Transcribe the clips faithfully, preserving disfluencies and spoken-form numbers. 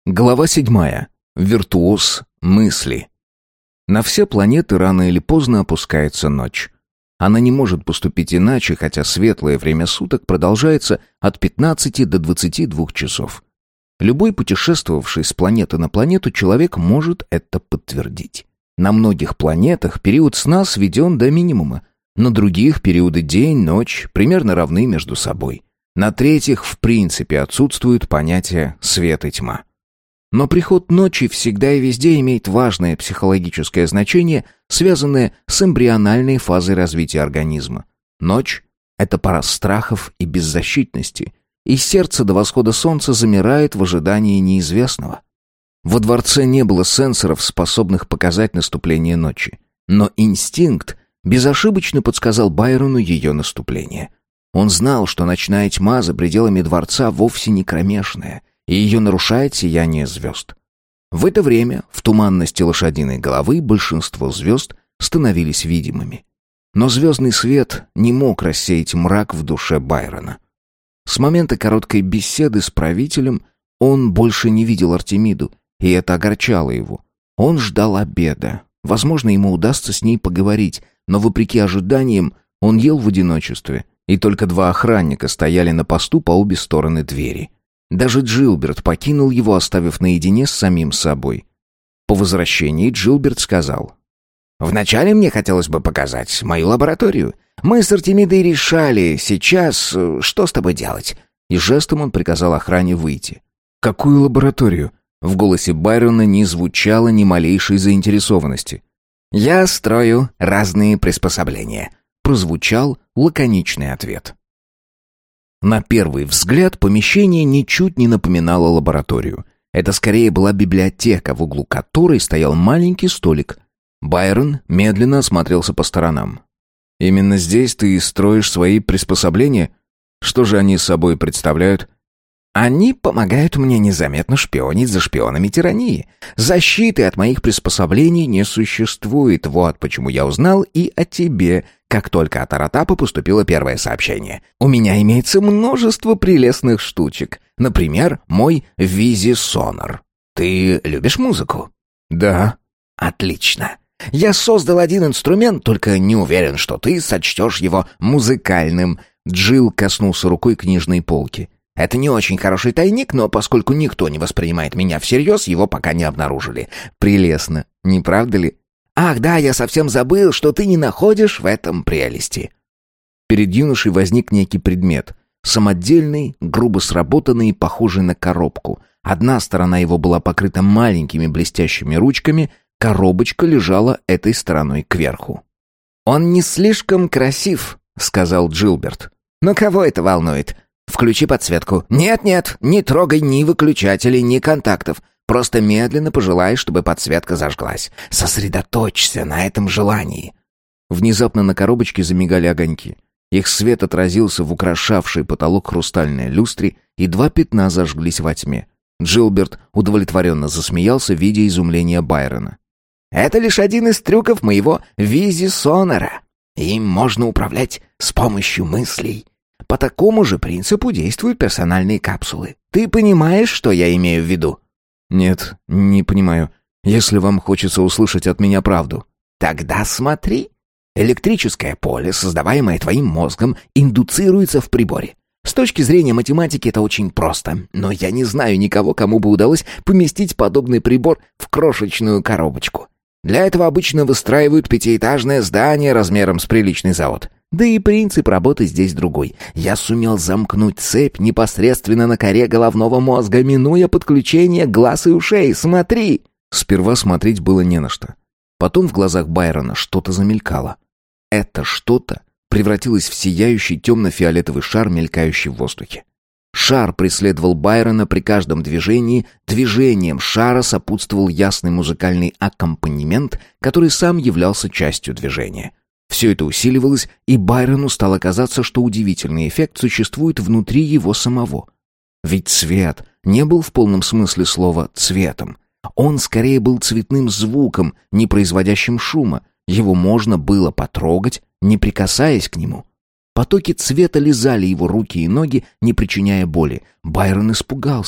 Глава седьмая. Виртуоз мысли. На все планеты рано или поздно опускается ночь. Она не может поступить иначе, хотя светлое время суток продолжается от пятнадцати до двадцати двух часов. Любой путешествовавший с планеты на планету человек может это подтвердить. На многих планетах период сна сведен до минимума, на других периоды день-ночь примерно равны между собой. На третьих в принципе отсутствует понятие свет и тьма. Но приход ночи всегда и везде имеет важное психологическое значение, связанное с эмбриональной фазой развития организма. Ночь — это пора страхов и беззащитности, и сердце до восхода солнца замирает в ожидании неизвестного. Во дворце не было сенсоров, способных показать наступление ночи, но инстинкт безошибочно подсказал Байрону ее наступление. Он знал, что ночная тьма за пределами дворца вовсе не кромешная, и ее нарушает сияние звезд. В это время в туманности лошадиной головы большинство звезд становились видимыми. Но звездный свет не мог рассеять мрак в душе Байрона. С момента короткой беседы с правителем он больше не видел Артемиду, и это огорчало его. Он ждал обеда. Возможно, ему удастся с ней поговорить, но, вопреки ожиданиям, он ел в одиночестве, и только два охранника стояли на посту по обе стороны двери. Даже Джилберт покинул его, оставив наедине с самим собой. По возвращении Джилберт сказал: «Вначале мне хотелось бы показать мою лабораторию. Мы с Артемидой решали сейчас, что с тобой делать». И жестом он приказал охране выйти. «Какую лабораторию?» В голосе Байрона не звучало ни малейшей заинтересованности. «Я строю разные приспособления», — прозвучал лаконичный ответ. На первый взгляд помещение ничуть не напоминало лабораторию. Это скорее была библиотека, в углу которой стоял маленький столик. Байрон медленно осмотрелся по сторонам. «Именно здесь ты и строишь свои приспособления? Что же они собой представляют?» «Они помогают мне незаметно шпионить за шпионами тирании. Защиты от моих приспособлений не существует. Вот почему я узнал и о тебе, как только от Аратапа поступило первое сообщение. У меня имеется множество прелестных штучек. Например, мой визисонар. Ты любишь музыку?» «Да». «Отлично. Я создал один инструмент, только не уверен, что ты сочтешь его музыкальным». Джилл коснулся рукой книжной полки. «Это не очень хороший тайник, но поскольку никто не воспринимает меня всерьез, его пока не обнаружили. Прелестно, не правда ли? Ах да, я совсем забыл, что ты не находишь в этом прелести». Перед юношей возник некий предмет. Самодельный, грубо сработанный и похожий на коробку. Одна сторона его была покрыта маленькими блестящими ручками, коробочка лежала этой стороной кверху. «Он не слишком красив», — сказал Джилберт. «Но кого это волнует? Включи подсветку. Нет-нет, не трогай ни выключателей, ни контактов. Просто медленно пожелай, чтобы подсветка зажглась. Сосредоточься на этом желании». Внезапно на коробочке замигали огоньки. Их свет отразился в украшавшей потолок хрустальной люстре, и два пятна зажглись во тьме. Джилберт удовлетворенно засмеялся, видя изумление Байрона. «Это лишь один из трюков моего визисонара. Им можно управлять с помощью мыслей. По такому же принципу действуют персональные капсулы. Ты понимаешь, что я имею в виду?» «Нет, не понимаю. Если вам хочется услышать от меня правду». «Тогда смотри. Электрическое поле, создаваемое твоим мозгом, индуцируется в приборе. С точки зрения математики это очень просто, но я не знаю никого, кому бы удалось поместить подобный прибор в крошечную коробочку. Для этого обычно выстраивают пятиэтажное здание размером с приличный завод. Да и принцип работы здесь другой. Я сумел замкнуть цепь непосредственно на коре головного мозга, минуя подключение глаз и ушей. Смотри!» Сперва смотреть было не на что. Потом в глазах Байрона что-то замелькало. Это что-то превратилось в сияющий темно-фиолетовый шар, мелькающий в воздухе. Шар преследовал Байрона при каждом движении. Движением шара сопутствовал ясный музыкальный аккомпанемент, который сам являлся частью движения. Все это усиливалось, и Байрону стало казаться, что удивительный эффект существует внутри его самого. Ведь цвет не был в полном смысле слова цветом. Он скорее был цветным звуком, не производящим шума. Его можно было потрогать, не прикасаясь к нему. Потоки цвета лизали его руки и ноги, не причиняя боли. Байрон испугался.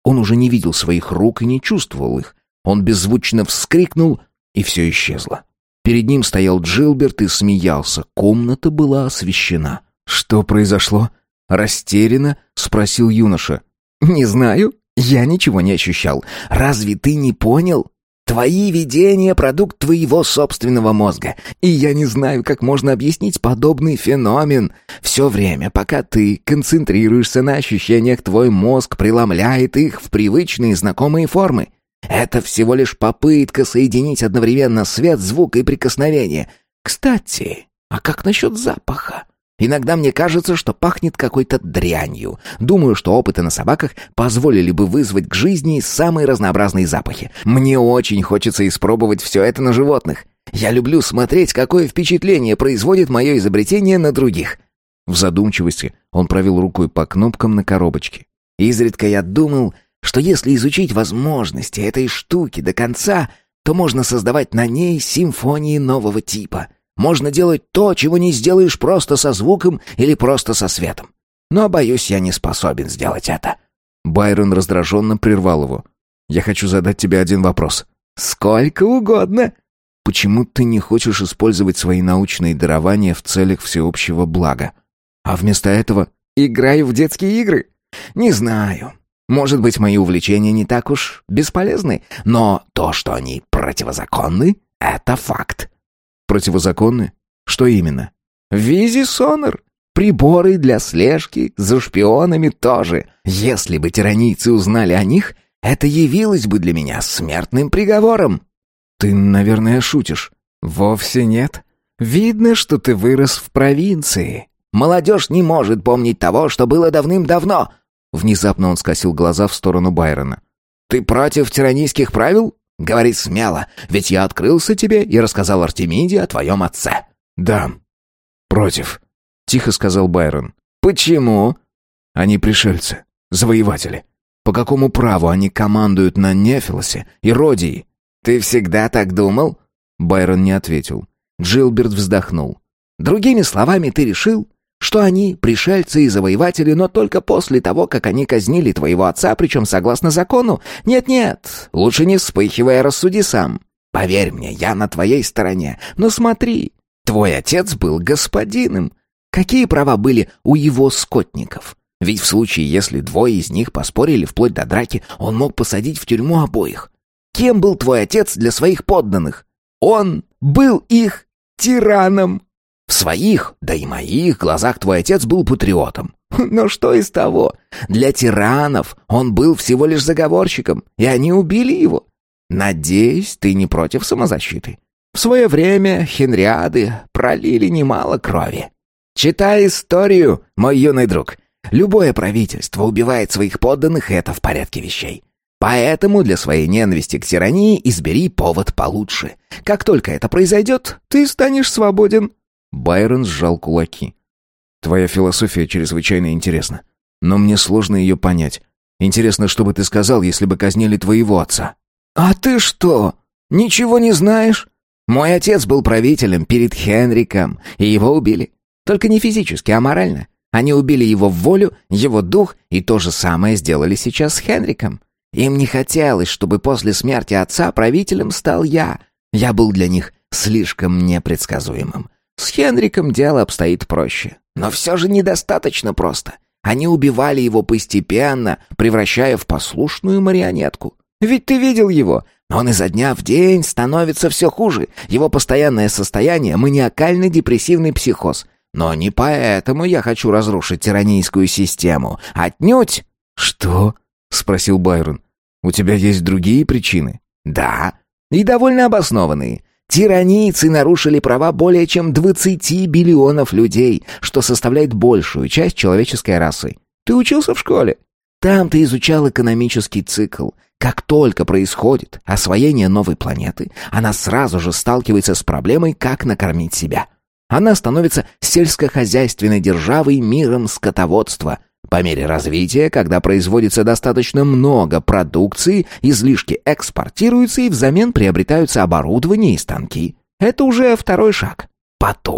Он уже не видел своих рук и не чувствовал их. Он беззвучно вскрикнул, и все исчезло. Перед ним стоял Джилберт и смеялся. Комната была освещена. «Что произошло?» — растерянно спросил юноша. «Не знаю. Я ничего не ощущал. Разве ты не понял? Твои видения — продукт твоего собственного мозга. И я не знаю, как можно объяснить подобный феномен. Все время, пока ты концентрируешься на ощущениях, твой мозг преломляет их в привычные знакомые формы. Это всего лишь попытка соединить одновременно свет, звук и прикосновение. Кстати, а как насчет запаха? Иногда мне кажется, что пахнет какой-то дрянью. Думаю, что опыты на собаках позволили бы вызвать к жизни самые разнообразные запахи. Мне очень хочется испробовать все это на животных. Я люблю смотреть, какое впечатление производит мое изобретение на других». В задумчивости он провел рукой по кнопкам на коробочке. «Изредка я думал, что если изучить возможности этой штуки до конца, то можно создавать на ней симфонии нового типа. Можно делать то, чего не сделаешь просто со звуком или просто со светом. Но, боюсь, я не способен сделать это». Байрон раздраженно прервал его. «Я хочу задать тебе один вопрос». «Сколько угодно». «Почему ты не хочешь использовать свои научные дарования в целях всеобщего блага? А вместо этого играю в детские игры? Не знаю. Может быть, мои увлечения не так уж бесполезны, но то, что они противозаконны, это факт». «Противозаконны? Что именно?» «Визисонор. Приборы для слежки за шпионами тоже. Если бы тиранийцы узнали о них, это явилось бы для меня смертным приговором». «Ты, наверное, шутишь». «Вовсе нет. Видно, что ты вырос в провинции. Молодежь не может помнить того, что было давным-давно». Внезапно он скосил глаза в сторону Байрона. «Ты против тиранийских правил? Говори смело, ведь я открылся тебе и рассказал Артемиде о твоем отце». «Да, против», — тихо сказал Байрон. «Почему?» «Они пришельцы, завоеватели. По какому праву они командуют на Нефилосе и Родии?» «Ты всегда так думал?» Байрон не ответил. Джилберт вздохнул. «Другими словами, ты решил, что они пришельцы и завоеватели, но только после того, как они казнили твоего отца, причем согласно закону? Нет-нет, лучше не вспыхивай, рассуди сам. Поверь мне, я на твоей стороне. Но смотри, твой отец был господином. Какие права были у его скотников? Ведь в случае, если двое из них поспорили вплоть до драки, он мог посадить в тюрьму обоих. Кем был твой отец для своих подданных? Он был их тираном. В своих, да и моих глазах твой отец был патриотом. Но что из того? Для тиранов он был всего лишь заговорщиком, и они убили его. Надеюсь, ты не против самозащиты. В свое время хенриады пролили немало крови. Читай историю, мой юный друг. Любое правительство убивает своих подданных, и это в порядке вещей. Поэтому для своей ненависти к тирании избери повод получше. Как только это произойдет, ты станешь свободен». Байрон сжал кулаки. «Твоя философия чрезвычайно интересна, но мне сложно ее понять. Интересно, что бы ты сказал, если бы казнили твоего отца?» «А ты что, ничего не знаешь? Мой отец был правителем перед Хенриком, и его убили. Только не физически, а морально. Они убили его в волю, его дух, и то же самое сделали сейчас с Хенриком. Им не хотелось, чтобы после смерти отца правителем стал я. Я был для них слишком непредсказуемым. С Хенриком дело обстоит проще. Но все же недостаточно просто. Они убивали его постепенно, превращая в послушную марионетку. Ведь ты видел его. Он изо дня в день становится все хуже. Его постоянное состояние — маниакально-депрессивный психоз. Но не поэтому я хочу разрушить тиранийскую систему. Отнюдь!» «Что?» — спросил Байрон. «У тебя есть другие причины?» «Да, и довольно обоснованные. Тиранийцы нарушили права более чем двадцати биллионов людей, что составляет большую часть человеческой расы. Ты учился в школе? Там ты изучал экономический цикл. Как только происходит освоение новой планеты, она сразу же сталкивается с проблемой, как накормить себя. Она становится сельскохозяйственной державой, миром скотоводства. По мере развития, когда производится достаточно много продукции, излишки экспортируются и взамен приобретаются оборудование и станки. Это уже второй шаг. Потом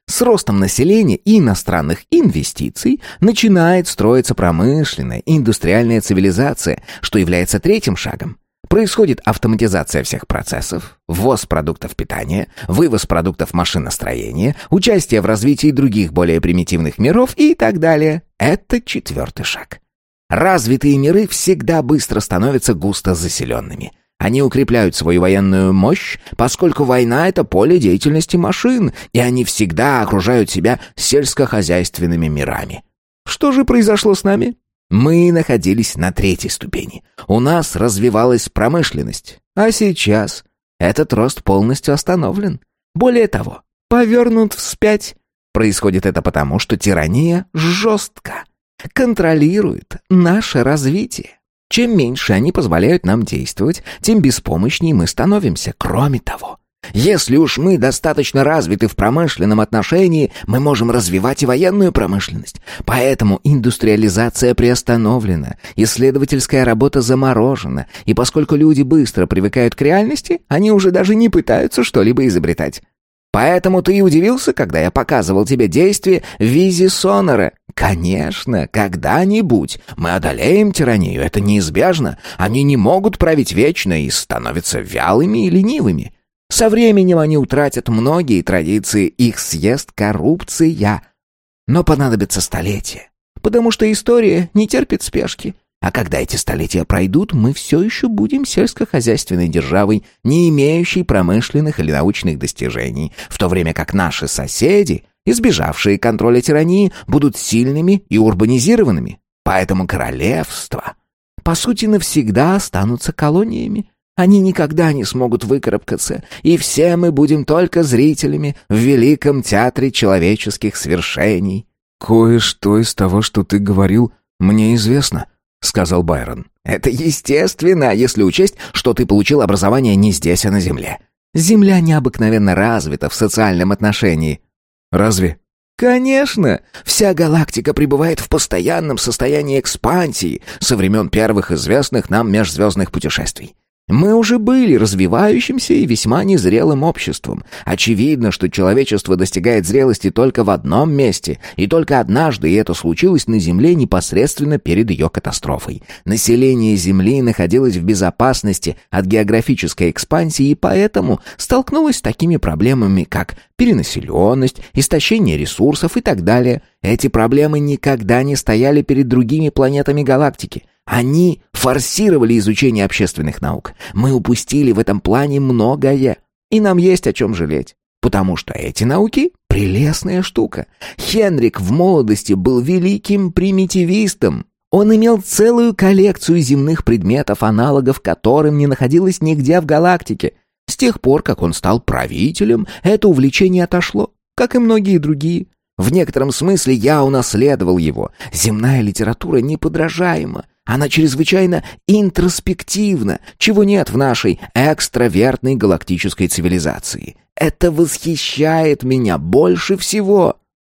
С ростом населения и иностранных инвестиций начинает строиться промышленная и индустриальная цивилизация, что является третьим шагом. Происходит автоматизация всех процессов, ввоз продуктов питания, вывоз продуктов машиностроения, участие в развитии других более примитивных миров и так далее. Это четвертый шаг. Развитые миры всегда быстро становятся густо заселенными. Они укрепляют свою военную мощь, поскольку война — это поле деятельности машин, и они всегда окружают себя сельскохозяйственными мирами. Что же произошло с нами? Мы находились на третьей ступени. У нас развивалась промышленность. А сейчас этот рост полностью остановлен. Более того, повернут вспять. Происходит это потому, что тирания жестко контролирует наше развитие. Чем меньше они позволяют нам действовать, тем беспомощнее мы становимся. Кроме того, если уж мы достаточно развиты в промышленном отношении, мы можем развивать и военную промышленность. Поэтому индустриализация приостановлена, исследовательская работа заморожена, и поскольку люди быстро привыкают к реальности, они уже даже не пытаются что-либо изобретать. Поэтому ты и удивился, когда я показывал тебе действие Визи Сонора. Конечно, когда-нибудь мы одолеем тиранию, это неизбежно. Они не могут править вечно и становятся вялыми и ленивыми. Со временем они утратят многие традиции, их съест коррупция. Но понадобится столетие, потому что история не терпит спешки. А когда эти столетия пройдут, мы все еще будем сельскохозяйственной державой, не имеющей промышленных или научных достижений, в то время как наши соседи, избежавшие контроля тирании, будут сильными и урбанизированными. Поэтому королевства, по сути, навсегда останутся колониями. Они никогда не смогут выкарабкаться, и все мы будем только зрителями в великом театре человеческих свершений. «Кое-что из того, что ты говорил, мне известно», — сказал Байрон. «Это естественно, если учесть, что ты получил образование не здесь, а на Земле. Земля необыкновенно развита в социальном отношении». «Разве?» «Конечно! Вся галактика пребывает в постоянном состоянии экспансии со времен первых известных нам межзвездных путешествий. Мы уже были развивающимся и весьма незрелым обществом. Очевидно, что человечество достигает зрелости только в одном месте, и только однажды, и это случилось на Земле непосредственно перед ее катастрофой. Население Земли находилось в безопасности от географической экспансии, и поэтому столкнулось с такими проблемами, как перенаселенность, истощение ресурсов и так далее. Эти проблемы никогда не стояли перед другими планетами галактики. Они форсировали изучение общественных наук. Мы упустили в этом плане многое, и нам есть о чем жалеть, потому что эти науки — прелестная штука. Хенрик в молодости был великим примитивистом. Он имел целую коллекцию земных предметов, аналогов которым не находилось нигде в галактике. С тех пор, как он стал правителем, это увлечение отошло, как и многие другие. В некотором смысле я унаследовал его. Земная литература неподражаема. Она чрезвычайно интроспективна, чего нет в нашей экстравертной галактической цивилизации. Это восхищает меня больше всего.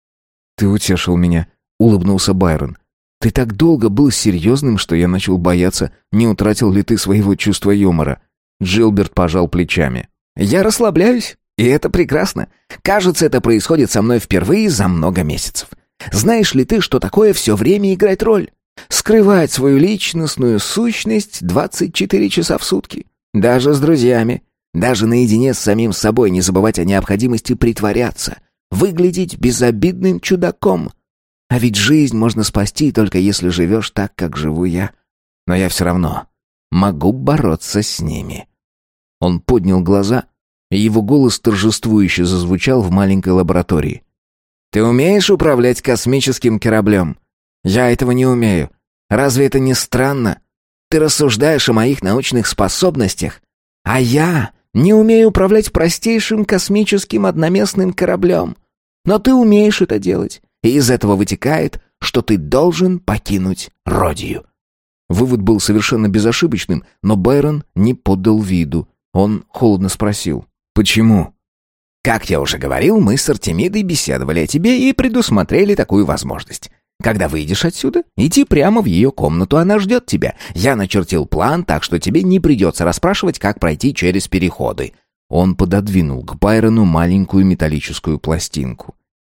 «Ты утешил меня», — улыбнулся Байрон. «Ты так долго был серьезным, что я начал бояться, не утратил ли ты своего чувства юмора». Джилберт пожал плечами. «Я расслабляюсь, и это прекрасно. Кажется, это происходит со мной впервые за много месяцев. Знаешь ли ты, что такое все время играть роль? Скрывать свою личностную сущность двадцать четыре часа в сутки. Даже с друзьями. Даже наедине с самим собой не забывать о необходимости притворяться. Выглядеть безобидным чудаком. А ведь жизнь можно спасти, только если живешь так, как живу я. Но я все равно могу бороться с ними». Он поднял глаза, и его голос торжествующе зазвучал в маленькой лаборатории. «Ты умеешь управлять космическим кораблем? Я этого не умею. Разве это не странно? Ты рассуждаешь о моих научных способностях, а я не умею управлять простейшим космическим одноместным кораблем. Но ты умеешь это делать, и из этого вытекает, что ты должен покинуть Родию». Вывод был совершенно безошибочным, но Байрон не подал виду. Он холодно спросил: «Почему?» «Как я уже говорил, мы с Артемидой беседовали о тебе и предусмотрели такую возможность. Когда выйдешь отсюда, иди прямо в ее комнату, она ждет тебя. Я начертил план, так что тебе не придется расспрашивать, как пройти через переходы». Он пододвинул к Байрону маленькую металлическую пластинку.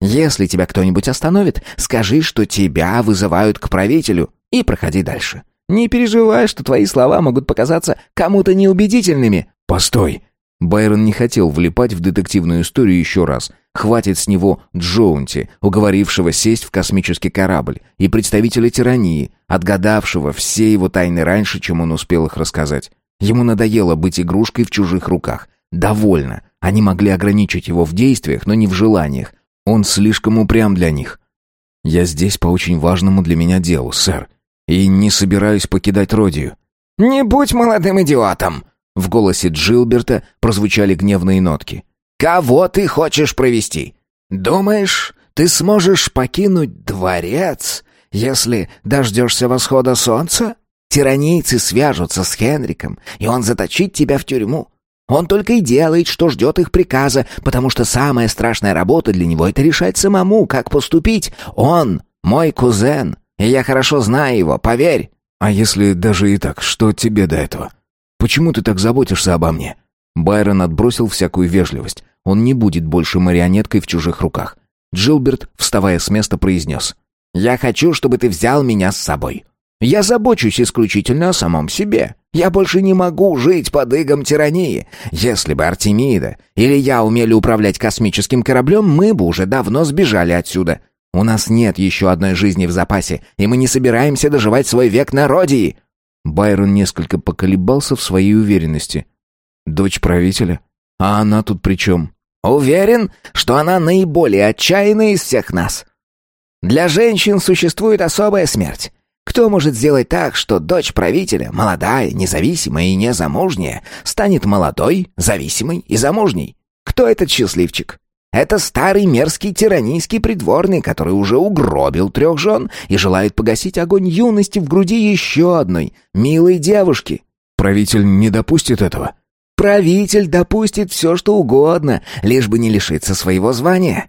Если тебя кто-нибудь остановит, скажи, что тебя вызывают к правителю, и проходи дальше. Не переживай, что твои слова могут показаться кому-то неубедительными». «Постой!» Байрон не хотел влипать в детективную историю еще раз. Хватит с него Джоунти, уговорившего сесть в космический корабль, и представителя тирании, отгадавшего все его тайны раньше, чем он успел их рассказать. Ему надоело быть игрушкой в чужих руках. Довольно. Они могли ограничить его в действиях, но не в желаниях. Он слишком упрям для них. «Я здесь по очень важному для меня делу, сэр, и не собираюсь покидать Родию». «Не будь молодым идиотом!» В голосе Джилберта прозвучали гневные нотки. «Кого ты хочешь провести? Думаешь, ты сможешь покинуть дворец, если дождешься восхода солнца? Тиранийцы свяжутся с Хенриком, и он заточит тебя в тюрьму. Он только и делает, что ждет их приказа, потому что самая страшная работа для него — это решать самому, как поступить. Он мой кузен, и я хорошо знаю его, поверь». «А если даже и так, что тебе до этого? Почему ты так заботишься обо мне?» Байрон отбросил всякую вежливость. Он не будет больше марионеткой в чужих руках. Джилберт, вставая с места, произнес: «Я хочу, чтобы ты взял меня с собой. Я забочусь исключительно о самом себе. Я больше не могу жить под игом тирании. Если бы Артемида или я умели управлять космическим кораблем, мы бы уже давно сбежали отсюда. У нас нет еще одной жизни в запасе, и мы не собираемся доживать свой век на Родии». Байрон несколько поколебался в своей уверенности. «Дочь правителя? А она тут при чем?» «Уверен, что она наиболее отчаянная из всех нас. Для женщин существует особая смерть. Кто может сделать так, что дочь правителя, молодая, независимая и незамужняя, станет молодой, зависимой и замужней? Кто этот счастливчик? Это старый мерзкий тиранийский придворный, который уже угробил трех жен и желает погасить огонь юности в груди еще одной, милой девушки». «Правитель не допустит этого?» «Правитель допустит все, что угодно, лишь бы не лишиться своего звания».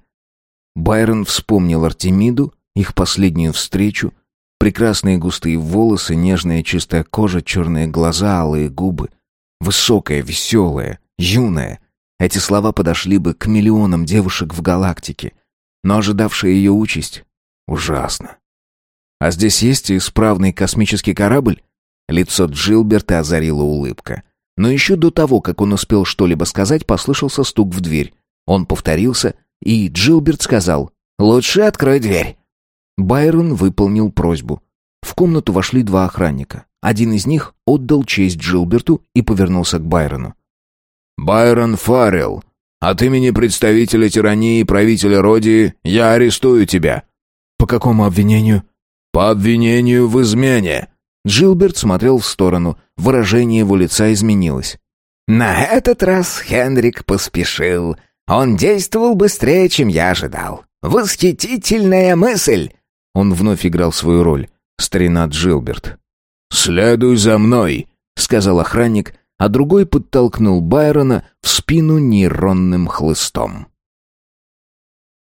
Байрон вспомнил Артемиду, их последнюю встречу. Прекрасные густые волосы, нежная чистая кожа, черные глаза, алые губы. Высокая, веселая, юная. Эти слова подошли бы к миллионам девушек в галактике. Но ожидавшая ее участь ужасно. «А здесь есть исправный космический корабль?» Лицо Джилберта озарила улыбка. Но еще до того, как он успел что-либо сказать, послышался стук в дверь. Он повторился, и Джилберт сказал: «Лучше открой дверь». Байрон выполнил просьбу. В комнату вошли два охранника. Один из них отдал честь Джилберту и повернулся к Байрону. «Байрон Фаррелл, от имени представителя тирании и правителя Родии я арестую тебя». «По какому обвинению?» «По обвинению в измене». Джилберт смотрел в сторону. Выражение его лица изменилось. «На этот раз Хенрик поспешил. Он действовал быстрее, чем я ожидал. Восхитительная мысль!» Он вновь играл свою роль. Старина Джилберт. «Следуй за мной», — сказал охранник, а другой подтолкнул Байрона в спину нейронным хлыстом.